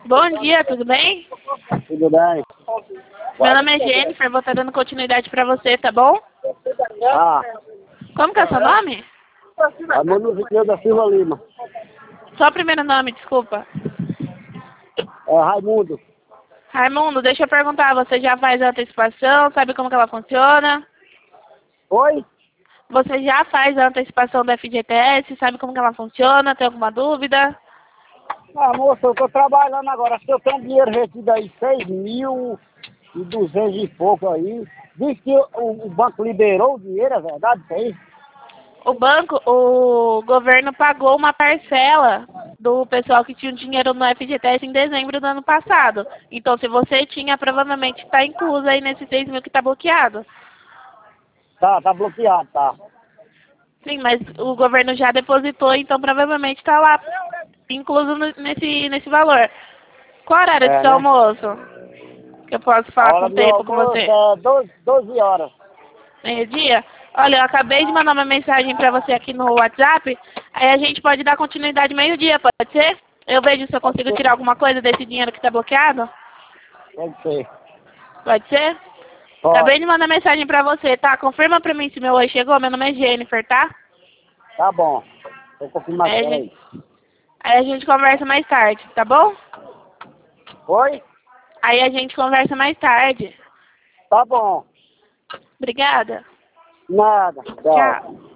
Bom dia, tudo bem? Tudo bem? Meu nome é Jennifer, vou estar dando continuidade pra você, tá bom? Ah, Como que é o seu nome? Raimundo Viqueiro da Silva Lima. Só o primeiro nome, desculpa. É Raimundo. Raimundo, deixa eu perguntar, você já faz a antecipação, sabe como que ela funciona? Oi? Você já faz a antecipação do FGTS, sabe como que ela funciona, tem alguma dúvida? Ah, moça, eu tô trabalhando agora. Se eu tenho dinheiro retido aí, 6.200 e pouco aí. Diz que o banco liberou o dinheiro, é verdade isso aí? O governo pagou uma parcela do pessoal que tinha dinheiro no FGTS em dezembro do ano passado. Então, se você tinha, provavelmente está incluso aí nesses 6 mil que está bloqueado. Tá bloqueado, tá. Sim, mas o governo já depositou, então provavelmente está lá incluso nesse valor. Qual horário do É, seu né? almoço? Que eu posso A falar hora com do meu tempo com almoço você? é 12 horas. Meio-dia? Olha, eu acabei de mandar uma mensagem para você aqui no WhatsApp. Aí a gente pode dar continuidade meio-dia, pode ser? Eu vejo se eu Pode consigo ser, tirar alguma coisa desse dinheiro que está bloqueado. pode ser. Pode ser? Pode. Acabei de mandar mensagem para você, tá? Confirma para mim se meu oi chegou. Meu nome é Jennifer, tá? Tá bom. Vou confirmar, Aí a peraí. gente, aí a gente conversa mais tarde, tá bom? Oi? Aí a gente conversa mais tarde. Tá bom. Obrigada. Nada. Tchau. Tchau.